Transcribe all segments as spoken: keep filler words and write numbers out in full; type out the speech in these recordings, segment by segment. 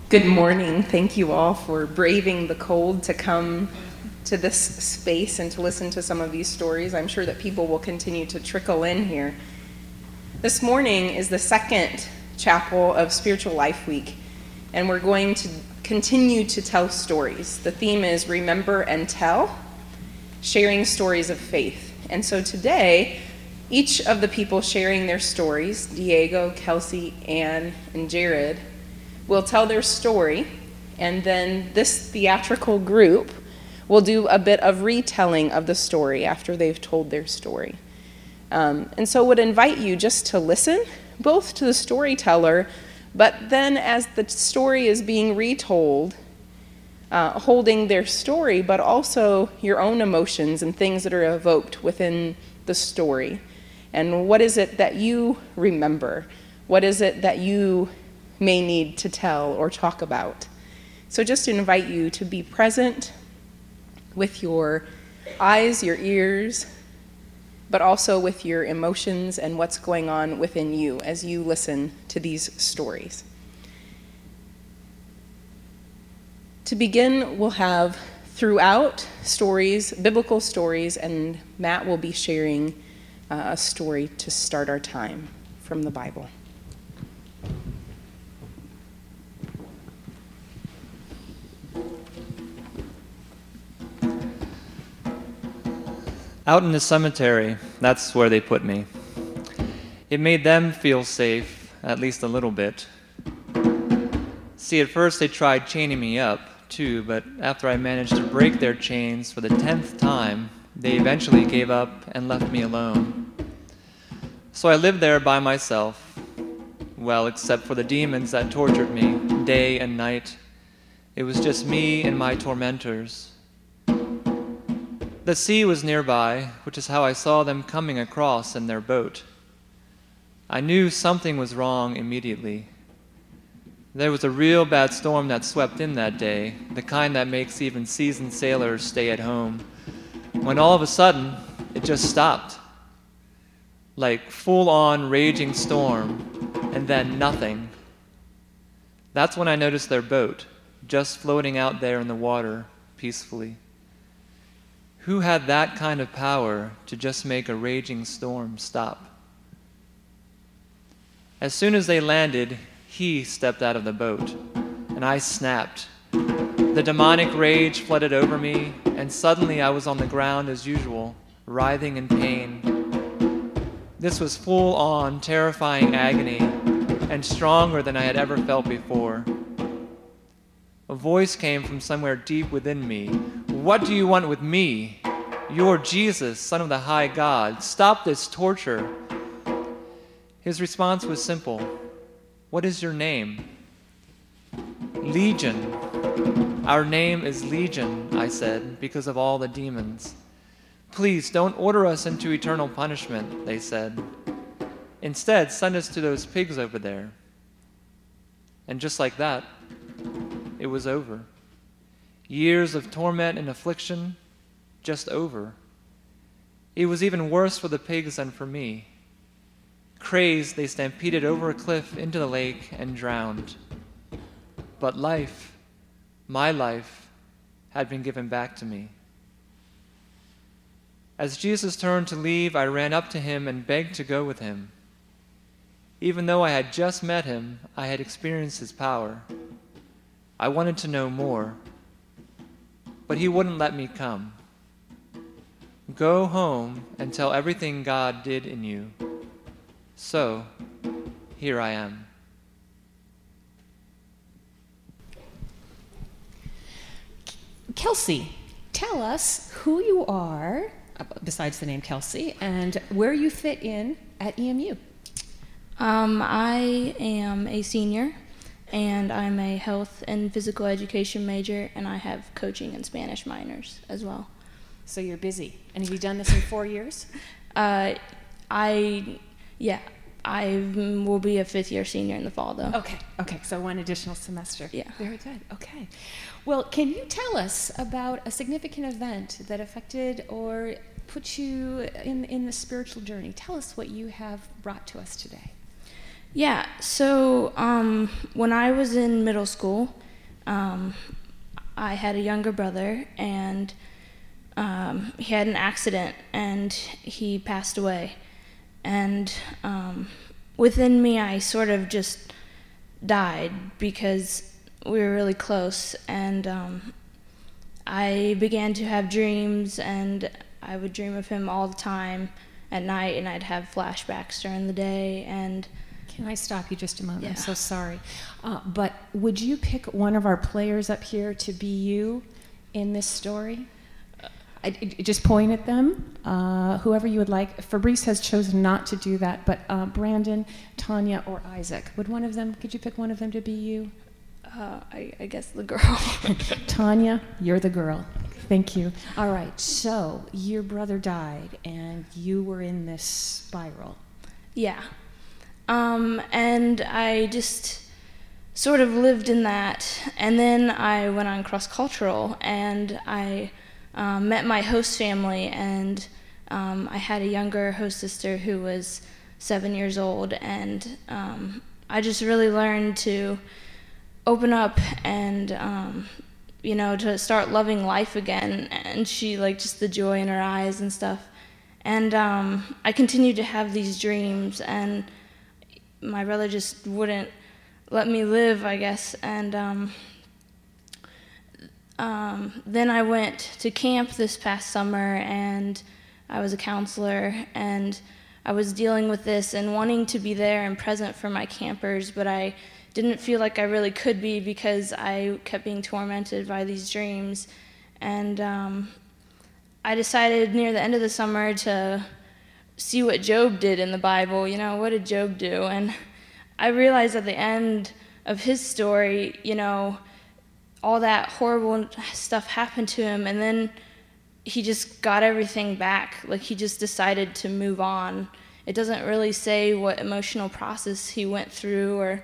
Good morning. Thank you all for braving the cold to come to this space and to listen to some of these stories. I'm sure that people will continue to trickle in here. This morning is the second chapel of Spiritual Life Week, and we're going to continue to tell stories. The theme is Remember and Tell, sharing stories of faith. And so today, each of the people sharing their stories, Diego, Kelsey, Anne, and Jared, will tell their story, and then this theatrical group will do a bit of retelling of the story after they've told their story. Um, and so would invite you just to listen, both to the storyteller, but then as the story is being retold, uh, holding their story, but also your own emotions and things that are evoked within the story. And what is it that you remember? What is it that you may need to tell or talk about? So just invite you to be present with your eyes, your ears, but also with your emotions and what's going on within you as you listen to these stories. To begin, we'll have throughout stories, biblical stories, and Matt will be sharing uh, a story to start our time from the Bible. Out in the cemetery, that's where they put me. It made them feel safe, at least a little bit. See, at first they tried chaining me up, too, but after I managed to break their chains for the tenth time, they eventually gave up and left me alone. So I lived there by myself. Well, except for the demons that tortured me day and night. It was just me and my tormentors. The sea was nearby, which is how I saw them coming across in their boat. I knew something was wrong immediately. There was a real bad storm that swept in that day, the kind that makes even seasoned sailors stay at home, when all of a sudden, it just stopped. Like full-on raging storm, and then nothing. That's when I noticed their boat, just floating out there in the water, peacefully. Who had that kind of power to just make a raging storm stop? As soon as they landed, he stepped out of the boat, and I snapped. The demonic rage flooded over me, and suddenly I was on the ground as usual, writhing in pain. This was full-on, terrifying agony, and stronger than I had ever felt before. A voice came from somewhere deep within me. What do you want with me? You're Jesus, Son of the High God. Stop this torture. His response was simple. What is your name? Legion. Our name is Legion, I said, because of all the demons. Please don't order us into eternal punishment, they said. Instead, send us to those pigs over there. And just like that, it was over. Years of torment and affliction, just over. It was even worse for the pigs than for me. Crazed, they stampeded over a cliff into the lake and drowned. But life, my life, had been given back to me. As Jesus turned to leave, I ran up to him and begged to go with him. Even though I had just met him, I had experienced his power. I wanted to know more, but he wouldn't let me come. Go home and tell everything God did in you. So, here I am. Kelsey, tell us who you are, besides the name Kelsey, and where you fit in at E M U. Um, I am a senior, and I'm a health and physical education major, and I have coaching and Spanish minors as well. So you're busy. And have you done this in four years? Uh, I, yeah, I will be a fifth year senior in the fall, though. Okay, okay, so one additional semester. Yeah. Very good, okay. Well, can you tell us about a significant event that affected or put you in, in the spiritual journey? Tell us what you have brought to us today. Yeah, so um, when I was in middle school, um, I had a younger brother, and um, he had an accident, and he passed away. And um, within me, I sort of just died because we were really close, and um, I began to have dreams, and I would dream of him all the time at night, and I'd have flashbacks during the day, and Can I stop you just a moment? Yeah. I'm so sorry. Uh, but would you pick one of our players up here to be you in this story? I, I- just point at them, uh, whoever you would like. Fabrice has chosen not to do that, but uh, Brandon, Tanya, or Isaac. Would one of them, could you pick one of them to be you? uh, I, I guess the girl. Tanya, you're the girl. Thank you. All right, so your brother died and you were in this spiral. Yeah. Um, and I just sort of lived in that. And then I went on cross-cultural, and I um, met my host family, and um, I had a younger host sister who was seven years old, and um, I just really learned to open up and, um, you know, to start loving life again. And she, like, just the joy in her eyes and stuff. And um, I continued to have these dreams, and my brother just wouldn't let me live, I guess. And um, um, then I went to camp this past summer, and I was a counselor, and I was dealing with this and wanting to be there and present for my campers, but I didn't feel like I really could be because I kept being tormented by these dreams. And um, I decided near the end of the summer to see what Job did in the Bible. You know, what did Job do? And I realized at the end of his story, you know, all that horrible stuff happened to him, and then he just got everything back. Like, he just decided to move on. It doesn't really say what emotional process he went through, or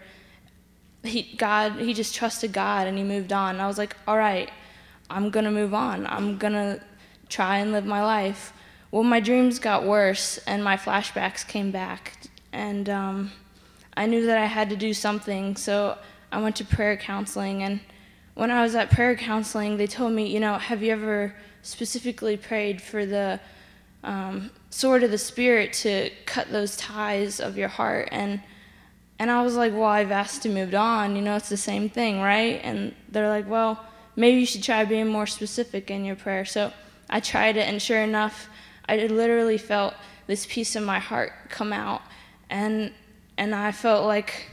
he God he just trusted God and he moved on. And I was like, all right, I'm gonna move on. I'm gonna try and live my life. Well, my dreams got worse, and my flashbacks came back, and um, I knew that I had to do something, so I went to prayer counseling. And when I was at prayer counseling, they told me, you know, have you ever specifically prayed for the um, sword of the Spirit to cut those ties of your heart? And and I was like, well, I've asked to move on, you know, it's the same thing, right? And they're like, well, maybe you should try being more specific in your prayer. So I tried it, and sure enough, I literally felt this piece of my heart come out, and and I felt like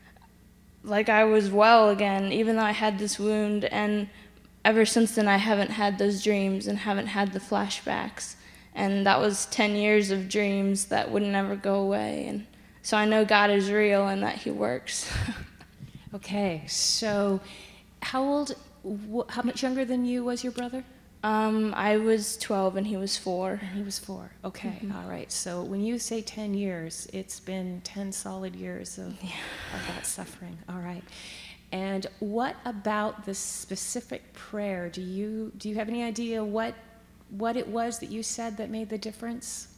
like I was well again, even though I had this wound. And ever since then, I haven't had those dreams and haven't had the flashbacks. And that was ten years of dreams that would never go away. And so I know God is real and that He works. Okay, so how old, wh- how much younger than you was your brother? um, I was twelve and he was four. And he was four. Okay, all right. So when you say ten years, it's been ten solid years of, of that suffering. All right. And what about this specific prayer? Do you do you have any idea what what it was that you said that made the difference?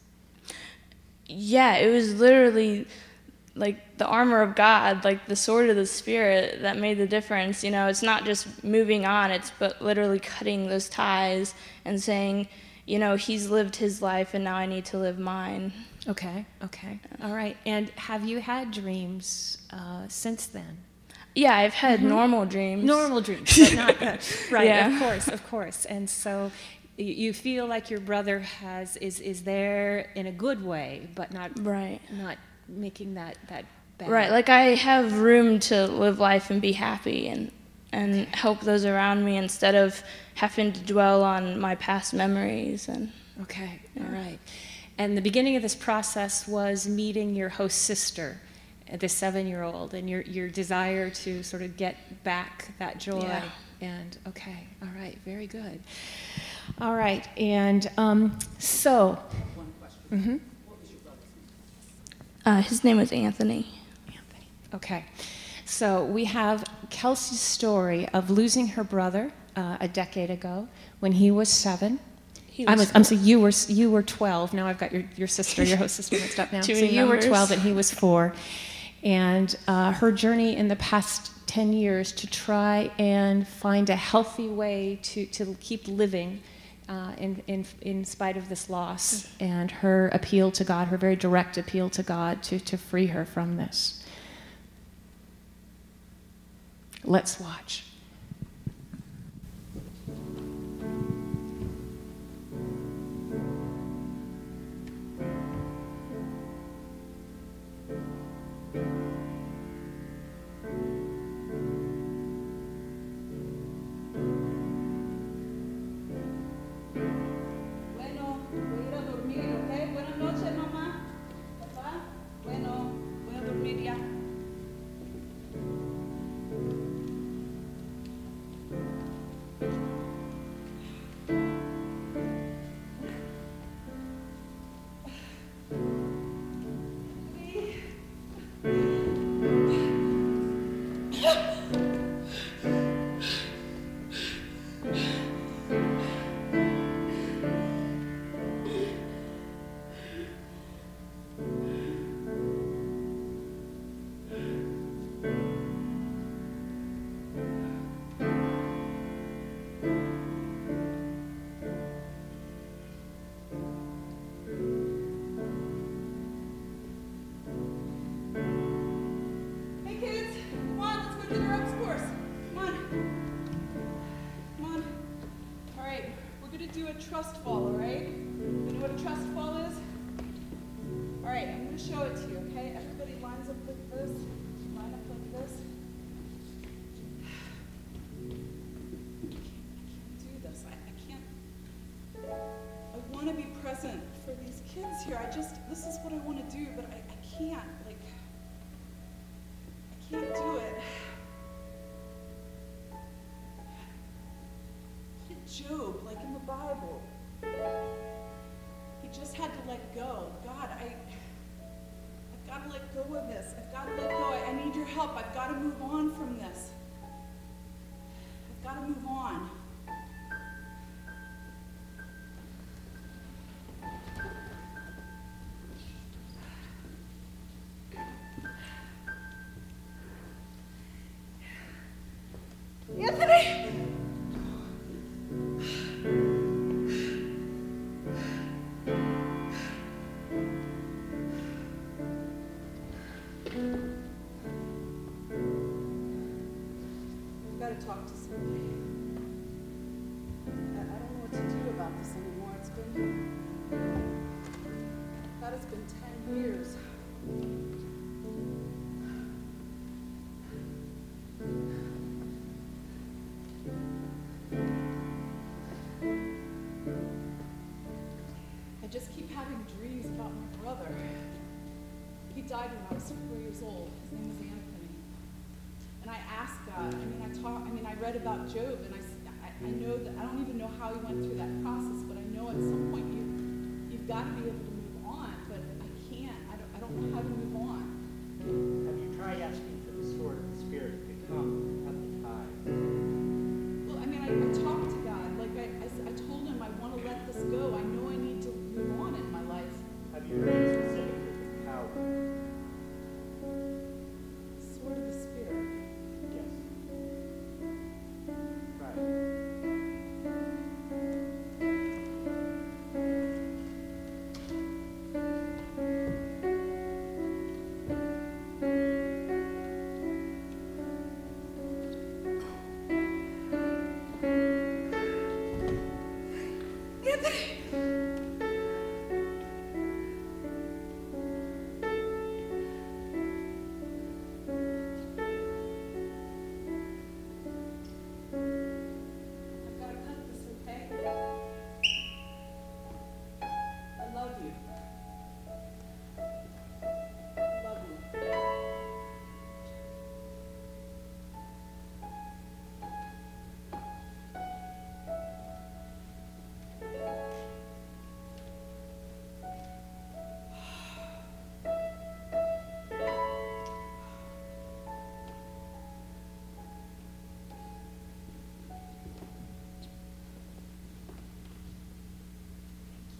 Yeah, it was literally like the armor of God, like the sword of the Spirit that made the difference. You know, it's not just moving on, it's but literally cutting those ties and saying, you know, He's lived His life and now I need to live mine. Okay, okay. All right. And have you had dreams uh, since then? Yeah, I've had normal dreams. Normal dreams, but not uh, right. Yeah. Of course, of course. And so y- you feel like your brother has is is there in a good way, but not Right. not making that that bad. Right, like I have room to live life and be happy and and help those around me instead of having to dwell on my past memories. And Okay, all right. And the beginning of this process was meeting your host sister, uh, the seven-year-old, and your your desire to sort of get back that joy. Yeah. And okay, all right, very good. All right, and um, so. Mm-hmm. uh, his name was Anthony. Anthony. Okay. So we have Kelsey's story of losing her brother uh, a decade ago when he was seven. He I was was, I'm sorry, you were you were twelve. Now I've got your, your sister, your host sister mixed up now. Too So many you numbers. were twelve and he was four. and uh, her journey in the past ten years to try and find a healthy way to, to keep living uh, in, in, in spite of this loss, and her appeal to God, her very direct appeal to God to, to free her from this. Let's watch. Bueno, voy a ir a dormir, ¿ok? Buenas noches, mamá. Papá. Bueno, voy a dormir ya. Hey kids, come on, let's go do the ropes course. Come on. Come on. All right, we're gonna do a trust fall, all right? You know what a trust fall is? All right, I'm gonna show it to you, okay? Everybody lines up like this. Line up like this. I can't do this. I, I can't. I want to be present for these kids here. I just, this is what I want to do, but I, I can't. Like, I can't do it. Look at Job, like in the Bible. He just had to let go. God, I, I've got to let go of this. I've got to let go. I, I need your help. I've got to move on from this. I've got to move on. Anthony! I've got to talk to somebody. I, I don't know what to do about this anymore. It's been, God, it's been ten years. I just keep having dreams about my brother. He died when I was four years old. His name was Anthony. And I asked God, I mean, I talk, I mean, I read about Job, and I, I, I know that, I don't even know how he went through that process, but I know at some point you, you've got to be able to move on, but I can't. I don't, I don't know how to move on. Have you tried asking for the sword of the Spirit to come at the time? Well, I mean, I, I talked to God. Like, I, I, s- I told him I want to let this go. I know I need to move on in my life. Have you prayed specifically for power? Sword of the Spirit. Yes. Right. I've got to cut this, okay? I love you. I love you.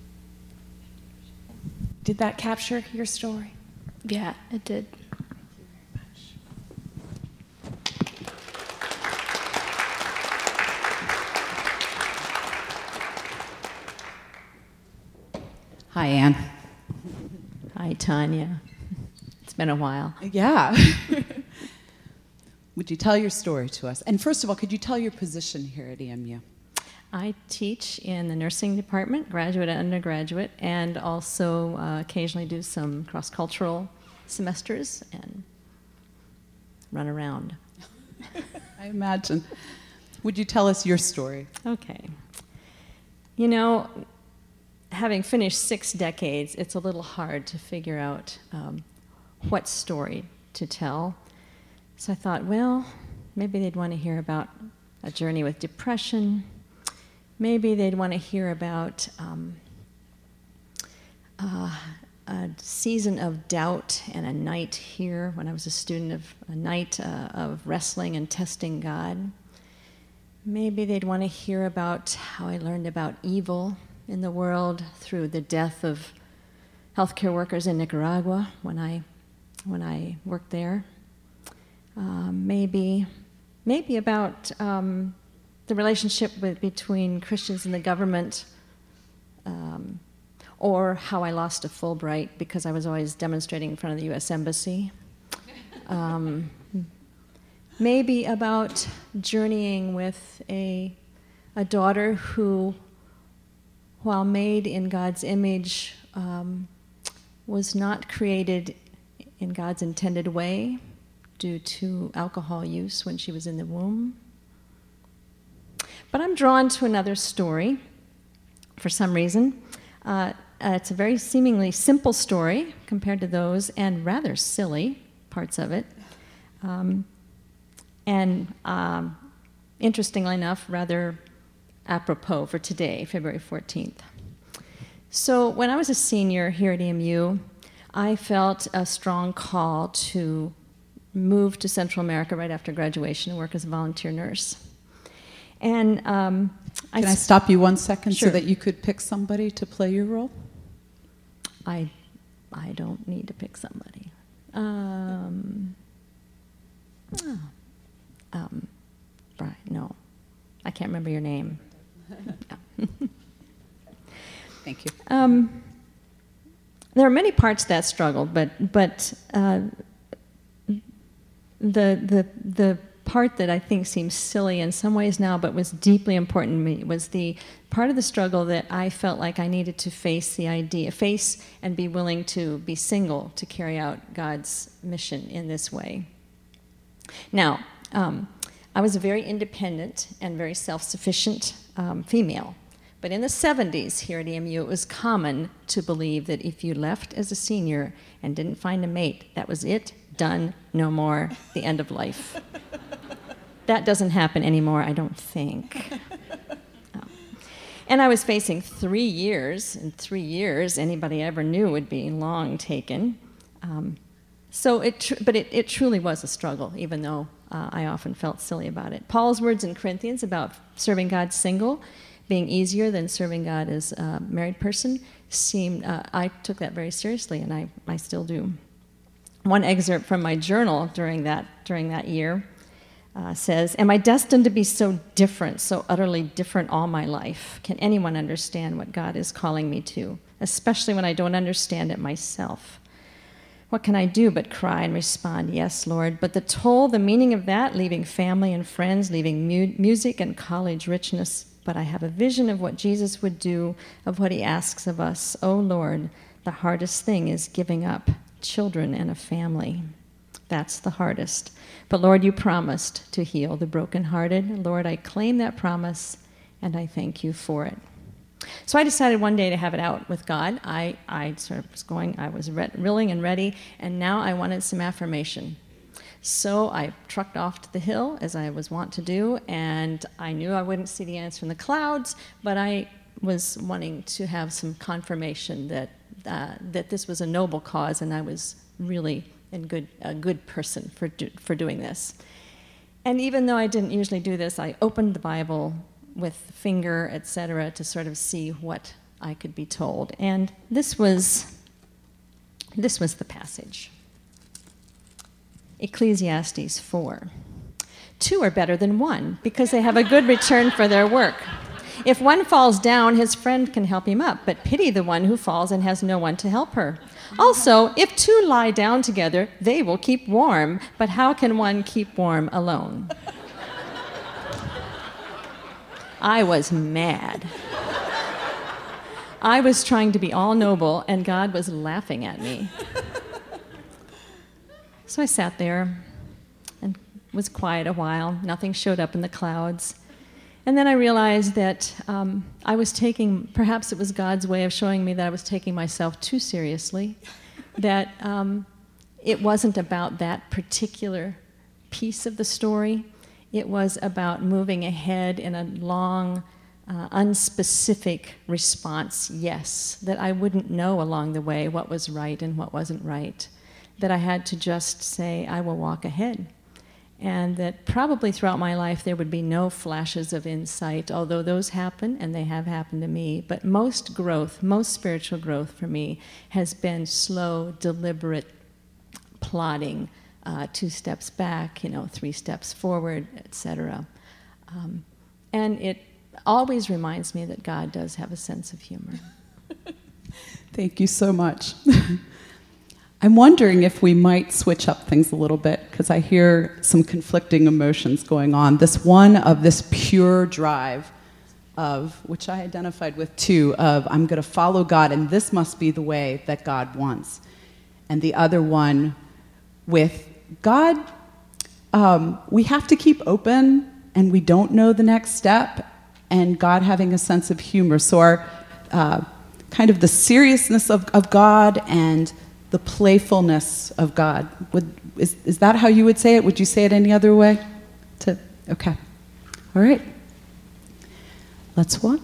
Did that capture your story? Yeah, it did. Hi, Anne. Hi, Tanya. It's been a while. Yeah. Would you tell your story to us? And first of all, could you tell your position here at E M U? I teach in the nursing department, graduate and undergraduate, and also uh, occasionally do some cross-cultural semesters and run around. I imagine. Would you tell us your story? Okay. You know, having finished six decades, it's a little hard to figure out um, what story to tell. So I thought, well, maybe they'd want to hear about a journey with depression. Maybe they'd want to hear about um, uh, a season of doubt and a night here when I was a student of a night uh, of wrestling and testing God. Maybe they'd want to hear about how I learned about evil in the world through the death of healthcare workers in Nicaragua when I when I worked there. Um, maybe, maybe about um, the relationship with, between Christians and the government, um, or how I lost a Fulbright because I was always demonstrating in front of the U S Embassy. Um, maybe about journeying with a, a daughter who, while made in God's image, um, was not created in God's intended way due to alcohol use when she was in the womb. But I'm drawn to another story for some reason. Uh, uh, it's a very seemingly simple story compared to those, and rather silly parts of it. Um, and um, interestingly enough, rather apropos for today, February fourteenth. So when I was a senior here at E M U, I felt a strong call to move to Central America right after graduation and work as a volunteer nurse. And um, Can I, I stop you one second sure. so that you could pick somebody to play your role? I, I don't need to pick somebody. Um, oh, um, Brian, no, I can't remember your name. No. Thank you. Um, there are many parts to that struggle, but but uh, the the the part that I think seems silly in some ways now, but was deeply important to me, was the part of the struggle that I felt like I needed to face the idea, face and be willing to be single to carry out God's mission in this way. Now, um, I was a very independent and very self-sufficient um, female. But in the seventies here at E M U, it was common to believe that if you left as a senior and didn't find a mate, that was it, done, no more, the end of life. That doesn't happen anymore, I don't think. Oh. And I was facing three years, and three years anybody ever knew would be long taken. Um, so, it tr- but it, it truly was a struggle, even though uh, I often felt silly about it. Paul's words in Corinthians about serving God single being easier than serving God as a married person seemed, uh, I took that very seriously, and I, I still do. One excerpt from my journal during that, during that year uh, says, "Am I destined to be so different, so utterly different all my life? Can anyone understand what God is calling me to, especially when I don't understand it myself? What can I do but cry and respond, 'Yes, Lord'? But the toll, the meaning of that, leaving family and friends, leaving mu- music and college richness. But I have a vision of what Jesus would do, of what he asks of us. Oh, Lord, the hardest thing is giving up children and a family. That's the hardest. But Lord, you promised to heal the brokenhearted. Lord, I claim that promise, and I thank you for it." So I decided one day to have it out with God. I, I sort of was going, I was re- willing and ready, and now I wanted some affirmation. So I trucked off to the hill, as I was wont to do, and I knew I wouldn't see the answer in the clouds, but I was wanting to have some confirmation that uh, that this was a noble cause, and I was really a good, a good person for do, for doing this. And even though I didn't usually do this, I opened the Bible with finger, et cetera, to sort of see what I could be told. And this was this was the passage. Ecclesiastes four. Two are better than one because they have a good return for their work. If one falls down, his friend can help him up, but pity the one who falls and has no one to help her. Also, if two lie down together, they will keep warm, but how can one keep warm alone? I was mad. I was trying to be all noble, and God was laughing at me. So I sat there and was quiet a while. Nothing showed up in the clouds. And then I realized that um, I was taking, perhaps it was God's way of showing me that I was taking myself too seriously, that um, it wasn't about that particular piece of the story. It was about moving ahead in a long, uh, unspecific response, yes, that I wouldn't know along the way what was right and what wasn't right, that I had to just say, I will walk ahead. And that probably throughout my life there would be no flashes of insight, although those happen, and they have happened to me. But most growth, most spiritual growth for me has been slow, deliberate plodding, uh, two steps back, you know, three steps forward, et cetera. Um, and it always reminds me that God does have a sense of humor. Thank you so much. I'm wondering if we might switch up things a little bit, because I hear some conflicting emotions going on. This one of this pure drive of, which I identified with too, of I'm going to follow God and this must be the way that God wants. And the other one with God, um, we have to keep open and we don't know the next step, and God having a sense of humor. So our uh, kind of the seriousness of, of God and the playfulness of God. Would, is, is that how you would say it? Would you say it any other way? To, okay. All right. Let's what?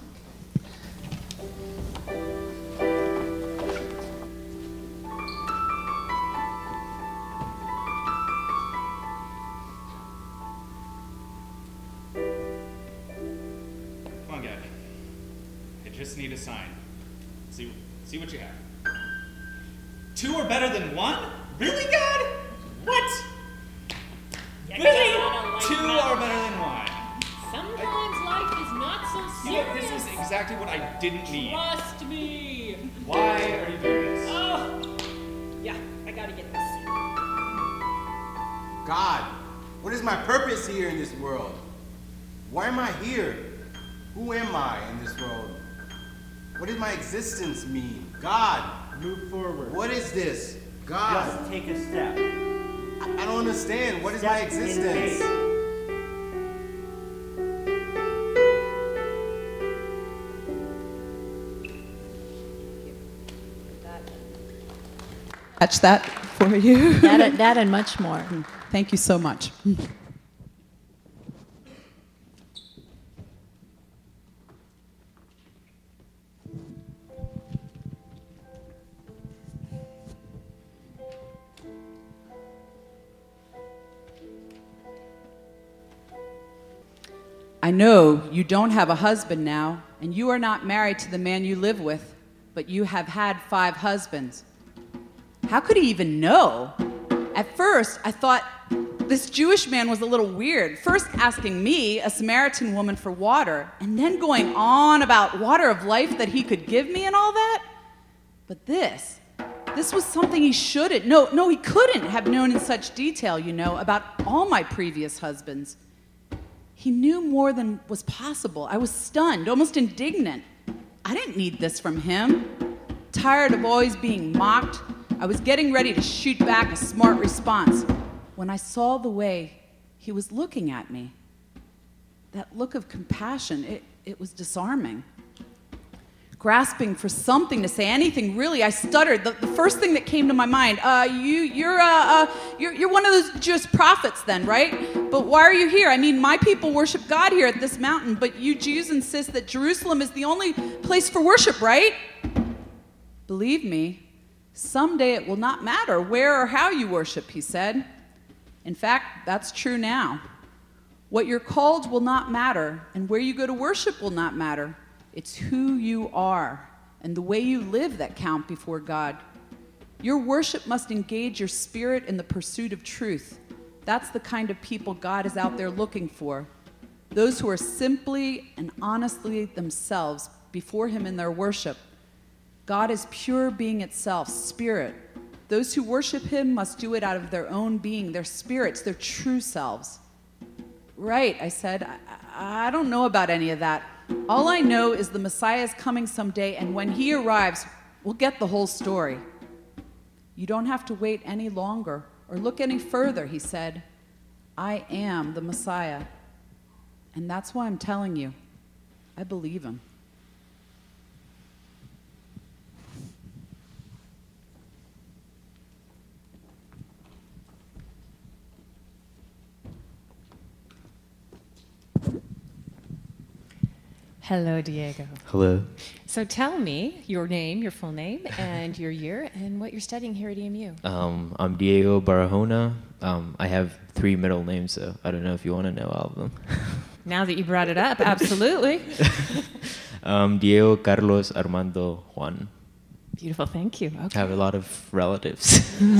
Come on, Gabby. I just need a sign. See, see what you have. Two are better than one? Really, God? What? You Really? gotta like Two that. are better than one. Sometimes life is not so You know, serious. this is exactly what I didn't need. Trust me. Why are you doing this? Oh, yeah, I gotta get this. God, what is my purpose here in this world? Why am I here? Who am I in this world? What does my existence mean? God, Move forward. what is this? God, Just take a step. I, I don't understand. What is Step my in existence? faith. Catch that for you. That, that and much more. Thank you so much. I know you don't have a husband now, and you are not married to the man you live with, but you have had five husbands. How could he even know? At first, I thought this Jewish man was a little weird, first asking me, a Samaritan woman, for water, and then going on about water of life that he could give me and all that. But this, this was something he shouldn't, no, no, he couldn't have known in such detail, you know, about all my previous husbands. He knew more than was possible. I was stunned, almost indignant. I didn't need this from him. Tired of always being mocked, I was getting ready to shoot back a smart response when I saw the way he was looking at me. That look of compassion, it, it was disarming. Grasping for something to say, anything really, I stuttered. The, the first thing that came to my mind, uh, you, you're, uh, uh, you're, you're one of those Jewish prophets then, right? But why are you here? I mean, my people worship God here at this mountain, but you Jews insist that Jerusalem is the only place for worship, right? Believe me, someday it will not matter where or how you worship, he said. In fact, that's true now. What you're called will not matter, and where you go to worship will not matter. It's who you are and the way you live that count before God. Your worship must engage your spirit in the pursuit of truth. That's the kind of people God is out there looking for. those who are simply and honestly themselves before him in their worship. God is pure being itself, spirit. Those who worship him must do it out of their own being, their spirits, their true selves. Right, I said, I, I don't know about any of that. All I know is the Messiah is coming someday, and when he arrives, we'll get the whole story. You don't have to wait any longer or look any further, he said. I am the Messiah. And that's why I'm telling you, I believe him. Hello, Diego. Hello. So tell me your name, your full name, and your year, and what you're studying here at E M U. Um, I'm Diego Barahona. Um, I have three middle names, so I don't know if you want to know all of them. Now that you brought it up, absolutely. um, Diego Carlos Armando Juan. Beautiful, thank you. Okay. I have a lot of relatives.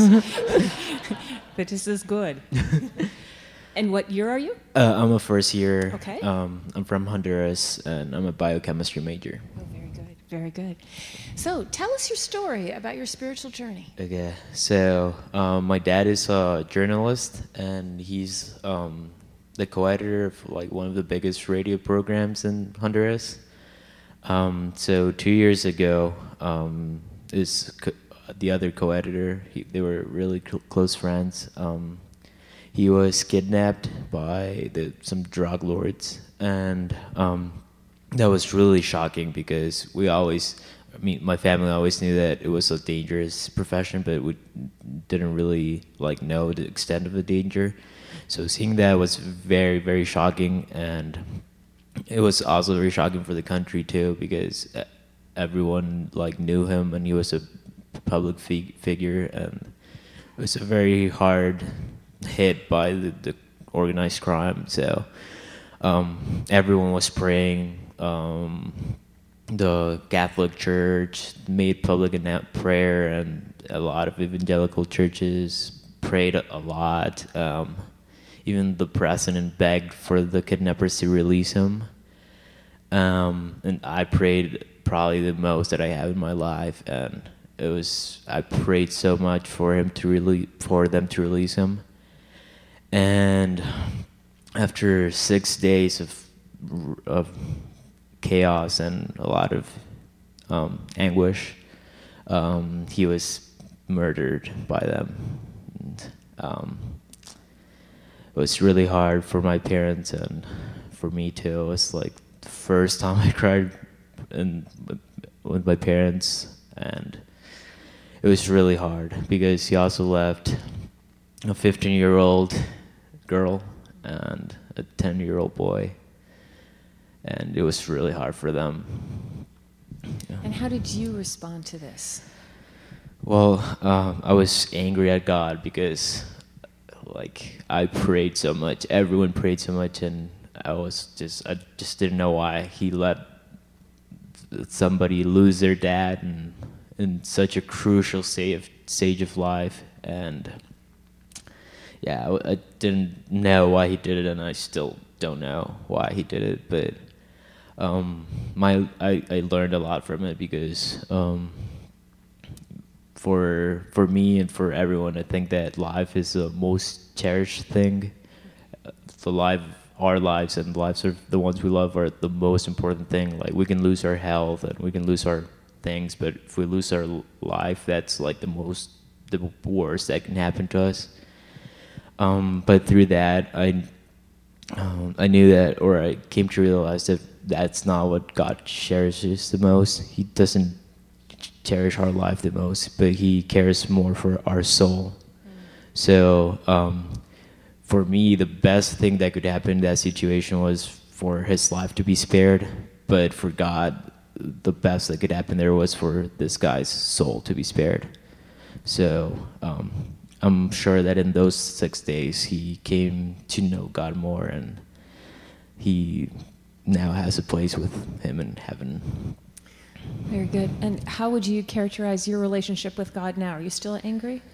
But this is good. And what year are you? Uh, I'm a first year. Okay. Um, I'm from Honduras, and I'm a biochemistry major. Oh, very good, very good. So tell us your story about your spiritual journey. Okay, so um, my dad is a journalist, and he's um, the co-editor of like one of the biggest radio programs in Honduras. Um, so two years ago, um, is co- the other co-editor. He, they were really cl- close friends. Um, He was kidnapped by the, some drug lords, and um, that was really shocking because we always, I mean, my family always knew that it was a dangerous profession, but we didn't really like know the extent of the danger. So seeing that was very, very shocking, and it was also very shocking for the country too because everyone like knew him, and he was a public fig- figure, and it was a very hard hit by the, the organized crime. So um, everyone was praying. Um, the Catholic Church made public annou- prayer, and a lot of evangelical churches prayed a lot. Um, even the president begged for the kidnappers to release him. Um, and I prayed probably the most that I have in my life, and it was I prayed so much for him to release for them to release him. And after six days of of chaos and a lot of um, anguish, um, he was murdered by them. And, um, it was really hard for my parents and for me too. It was like the first time I cried in, with my parents, and it was really hard because he also left a fifteen-year-old girl and a ten-year-old boy, and it was really hard for them. Yeah. And how did you respond to this? Well, um, I was angry at God because, like, I prayed so much. Everyone prayed so much, and I was just, I just didn't know why he let somebody lose their dad in, in such a crucial stage of, stage of life, and yeah, I, I didn't know why he did it, and I still don't know why he did it. But um, my I, I learned a lot from it because um, for for me and for everyone, I think that life is the most cherished thing. The life, our lives, and the lives of the ones we love are the most important thing. Like we can lose our health and we can lose our things, but if we lose our life, that's like the most the worst that can happen to us. Um, but through that, I um, I knew that, or I came to realize that that's not what God cherishes the most. He doesn't cherish our life the most, but He cares more for our soul. Mm. So um, for me, the best thing that could happen in that situation was for his life to be spared. But for God, the best that could happen there was for this guy's soul to be spared. So um, I'm sure that in those six days, he came to know God more, and he now has a place with him in heaven. Very good. And how would you characterize your relationship with God now? Are you still angry?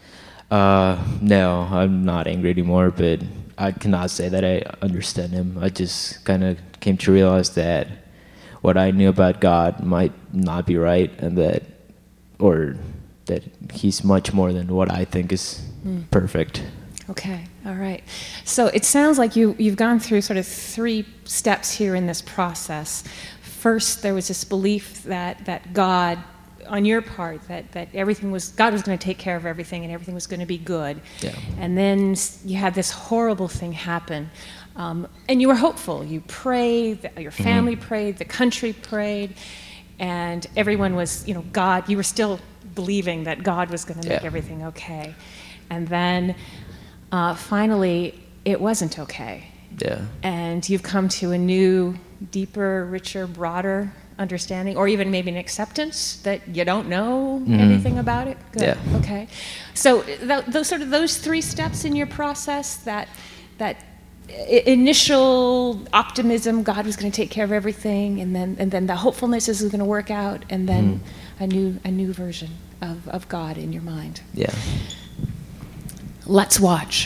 Uh, no, I'm not angry anymore, but I cannot say that I understand him. I just kind of came to realize that what I knew about God might not be right, and that, or that he's much more than what I think is Mm. perfect. Okay, all right. So it sounds like you, you've gone through sort of three steps here in this process. First, there was this belief that, that God, on your part, that, that everything was, God was going to take care of everything and everything was going to be good. Yeah. And then s- you had this horrible thing happen. Um, and you were hopeful. You prayed, th- your family Mhm. prayed, the country prayed, and everyone was, you know, God, you were still believing that God was going to make Yeah. everything okay. And then uh, finally, it wasn't okay. Yeah. And you've come to a new, deeper, richer, broader understanding, or even maybe an acceptance that you don't know Mhm. anything about it. Good. Yeah. Okay. So th- those sort of those three steps in your process, that that i- initial optimism, God was going to take care of everything, and then and then the hopefulness is going to work out, and then a new a new version of, of God in your mind. Yeah. Let's watch.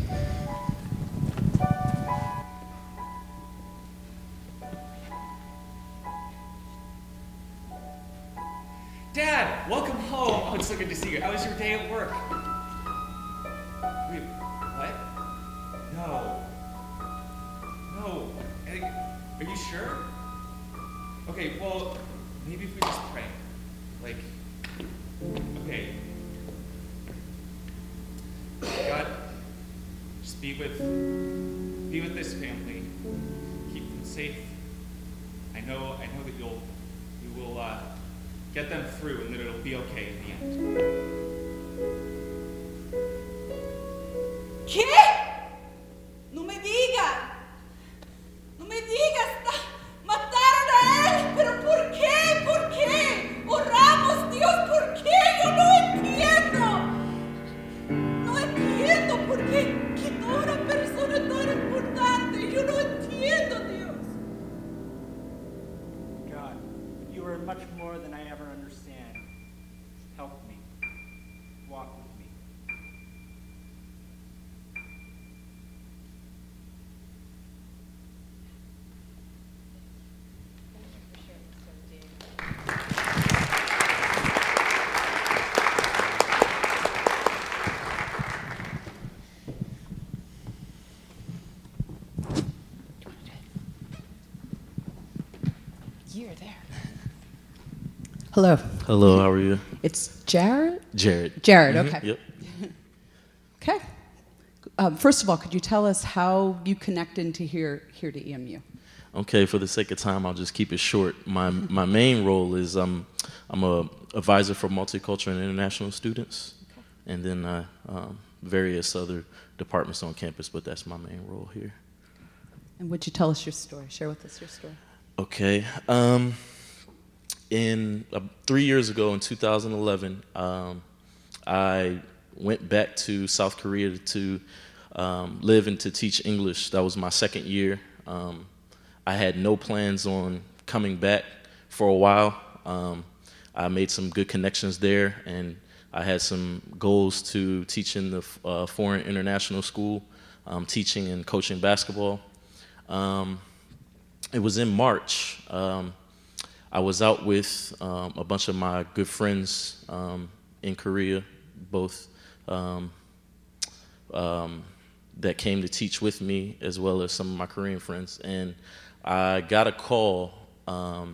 Dad, welcome home. Oh, it's so good to see you. How was your day at work? Wait, what? No. No. Are you sure? Okay, well, maybe if we just pray. Like, okay. God, just be with, be with this family. Keep them safe. I know, I know that you'll, you will, uh, get them through and that it'll be okay in the end. ¿Qué? No me digas. No me digas. ta- Mataron a él. ¿Pero por qué? ¿Por qué? Oramos, Dios, ¿por qué? Yo no entiendo. No entiendo por qué quitó a una persona tan importante. Yo no entiendo, Dios. God, you are much more than I ever understand. Help me. Walk with me. You're there. Hello. Hello, how are you? It's Jared? Jared. Jared, Mhm, okay. Yep. Okay. Um, first of all, could you tell us how you connected into here, here to E M U? Okay, for the sake of time, I'll just keep it short. My my main role is um, I'm a advisor for multicultural and international students, okay. and then uh, um, various other departments on campus, but that's my main role here. And would you tell us your story? Share with us your story. Okay. Um, in uh, three years ago, in two thousand eleven, um, I went back to South Korea to um, live and to teach English. That was my second year. Um, I had no plans on coming back for a while. Um, I made some good connections there, and I had some goals to teach in the uh, foreign international school, um, teaching and coaching basketball. Um, it was in March. Um, I was out with um, a bunch of my good friends um, in Korea, both um, um, that came to teach with me, as well as some of my Korean friends. And I got a call. Um,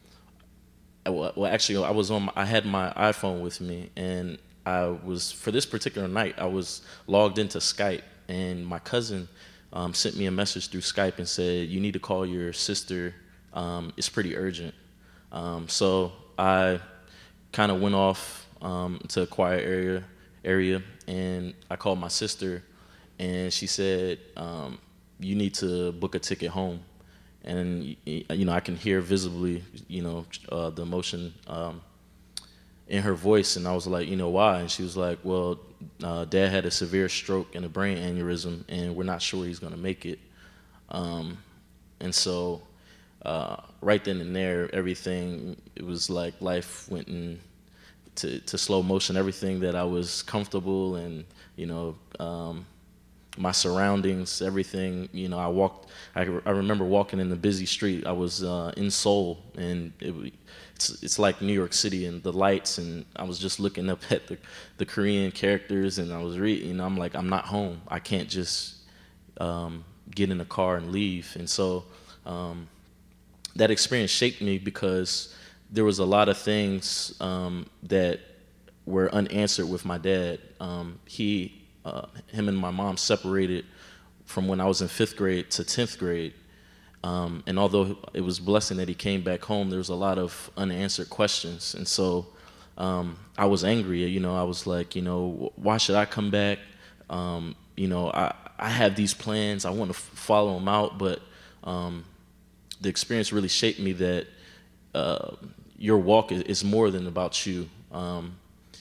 well, actually, I was on. My, I had my iPhone with me, and I was for this particular night. I was logged into Skype, and my cousin um, sent me a message through Skype and said, "You need to call your sister. Um, it's pretty urgent." Um, so I kind of went off um, to a quiet area, area, and I called my sister, and she said, um, "You need to book a ticket home." And you know, I can hear visibly, you know, uh, the emotion um, in her voice, and I was like, you know, why? And she was like, well, uh, Dad had a severe stroke and a brain aneurysm, and we're not sure he's gonna make it. Um, and so, uh, right then and there, everything, it was like life went into to, to slow motion. Everything that I was comfortable and, you know, um, my surroundings, everything, you know, I walked, I, I remember walking in the busy street. I was uh, in Seoul, and it, it's, it's like New York City, and the lights, and I was just looking up at the, the Korean characters, and I was reading, and I'm like, I'm not home. I can't just um, get in a car and leave. And so um, that experience shaped me, because there was a lot of things um, that were unanswered with my dad. Um, he, uh, him and my mom separated from when I was in fifth grade to tenth grade. Um, and although it was a blessing that he came back home, there was a lot of unanswered questions. And so um, I was angry. You know, I was like, you know, why should I come back? Um, you know, I, I have these plans. I want to f- follow them out. But um, the experience really shaped me that uh, your walk is, is more than about you. Um,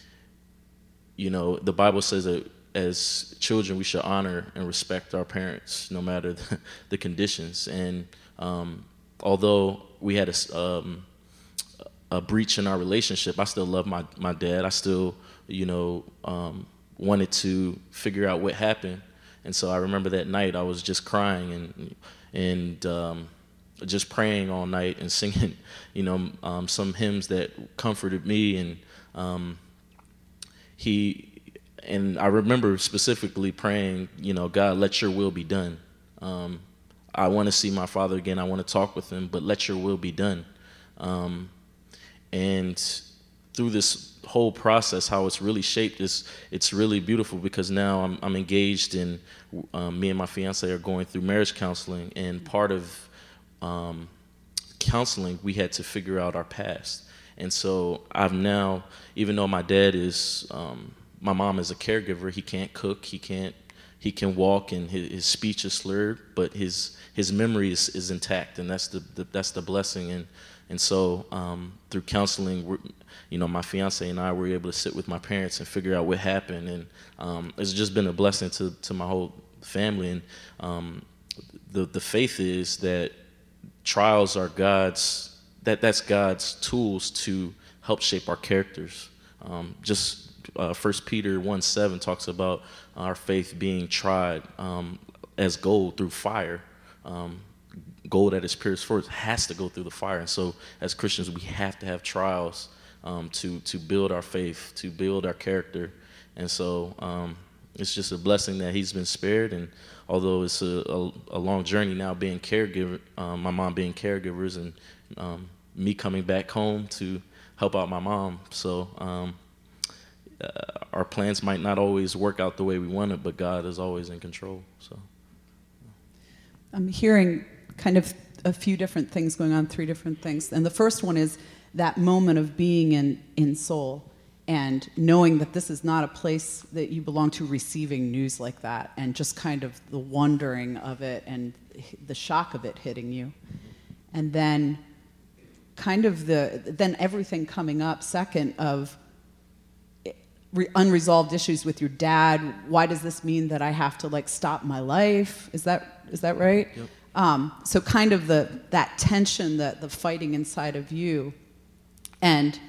you know, the Bible says that as children, we should honor and respect our parents, no matter the, the conditions. And um, although we had a, um, a breach in our relationship, I still love my, my dad. I still, you know, um, wanted to figure out what happened. And so I remember that night I was just crying and and um, just praying all night and singing, you know, um, some hymns that comforted me. And um, he. And I remember specifically praying, you know, God, let your will be done. Um, I want to see my father again. I want to talk with him, but let your will be done. Um, and through this whole process, how it's really shaped is it's really beautiful, because now I'm, I'm engaged in, um, me and my fiance are going through marriage counseling. And part of um, counseling, we had to figure out our past. And so I've now, even though my dad is, um, my mom is a caregiver. He can't cook. He can't. He can walk, and his, his speech is slurred, but his his memory is, is intact, and that's the, the that's the blessing. And and so um, through counseling, we're, you know, my fiance and I were able to sit with my parents and figure out what happened. And um, it's just been a blessing to to my whole family. And um, the the faith is that trials are God's that that's God's tools to help shape our characters. Um, just Uh, First Peter one seven talks about our faith being tried um, as gold through fire. Um, gold at its purest form has to go through the fire. And so as Christians, we have to have trials um, to, to build our faith, to build our character. And so um, it's just a blessing that he's been spared. And although it's a, a, a long journey now being caregiver, um, my mom being caregivers, and um, me coming back home to help out my mom. So um, Uh, our plans might not always work out the way we want it, but God is always in control. So, I'm hearing kind of a few different things going on, three different things. And the first one is that moment of being in, in Seoul and knowing that this is not a place that you belong to, receiving news like that, and just kind of the wondering of it and the shock of it hitting you. And then kind of the, then everything coming up second of Re- unresolved issues with your dad. Why does this mean that I have to like stop my life? Is that is that right? Yep. Um, so kind of the that tension, that the fighting inside of you, and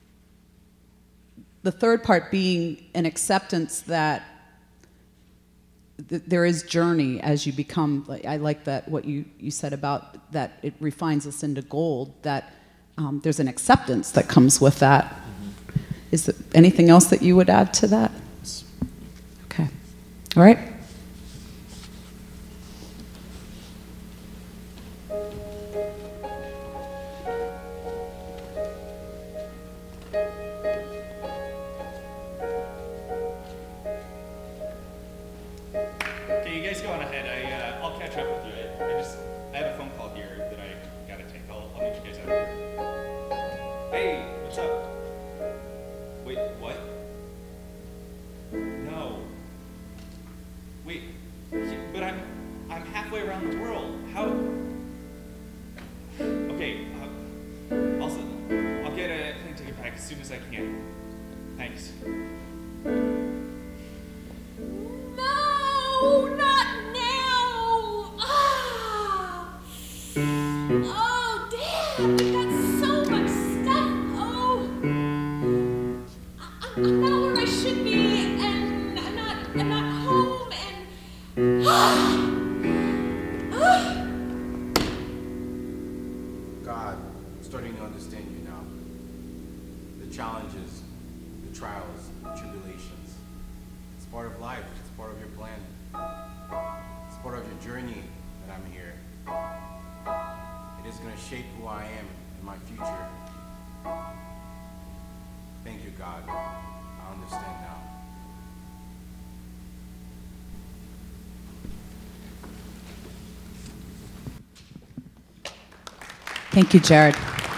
the third part being an acceptance that th- there is journey as you become. Like, I like that what you you said about that it refines us into gold. That um, there's an acceptance that comes with that. Is there anything else that you would add to that? Okay. All right. Okay, you guys go on ahead. I, uh, I'll catch up with you. I, I just, I have a phone call here that I gotta take. I'll, I'll meet you guys out here. Hey, what's up? Wait, what? No. Wait, but I'm, I'm halfway around the world. How? Okay, uh, I'll, I'll get a plane ticket back as soon as I can. Thanks. No, not now! Ah! Oh, Dad, we got so much stuff. Oh. starting to understand you now. The challenges, the trials, the tribulations. It's part of life. It's part of your plan. It's part of your journey that I'm here. It is going to shape who I am in my future. Thank you, God. I understand now. Thank you, Jared.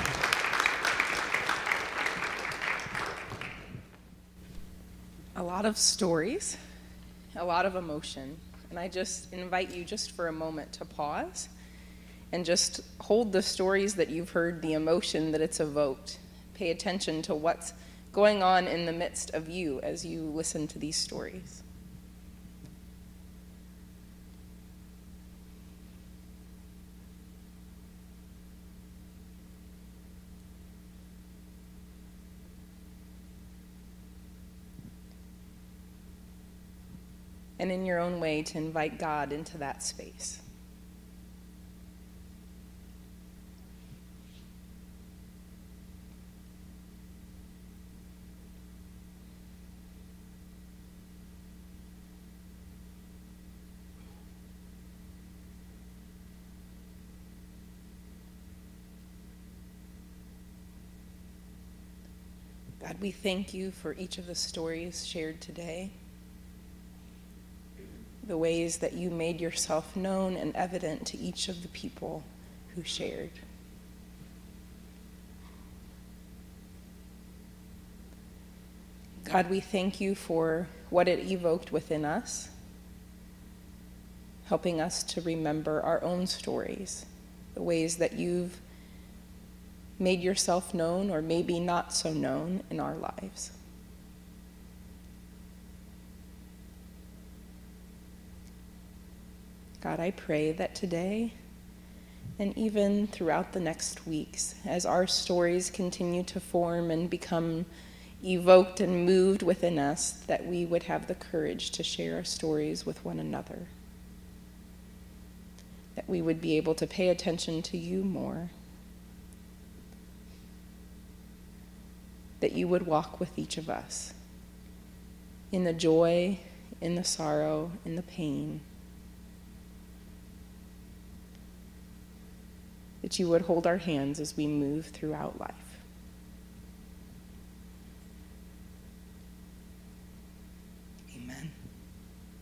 A lot of stories, a lot of emotion, and I just invite you just for a moment to pause and just hold the stories that you've heard, the emotion that it's evoked. Pay attention to what's going on in the midst of you as you listen to these stories. And in your own way, to invite God into that space. God, we thank you for each of the stories shared today. The ways that you made yourself known and evident to each of the people who shared. God, we thank you for what it evoked within us, helping us to remember our own stories, the ways that you've made yourself known or maybe not so known in our lives. God, I pray that today and even throughout the next weeks, as our stories continue to form and become evoked and moved within us, that we would have the courage to share our stories with one another. That we would be able to pay attention to you more. That you would walk with each of us in the joy, in the sorrow, in the pain. That you would hold our hands as we move throughout life.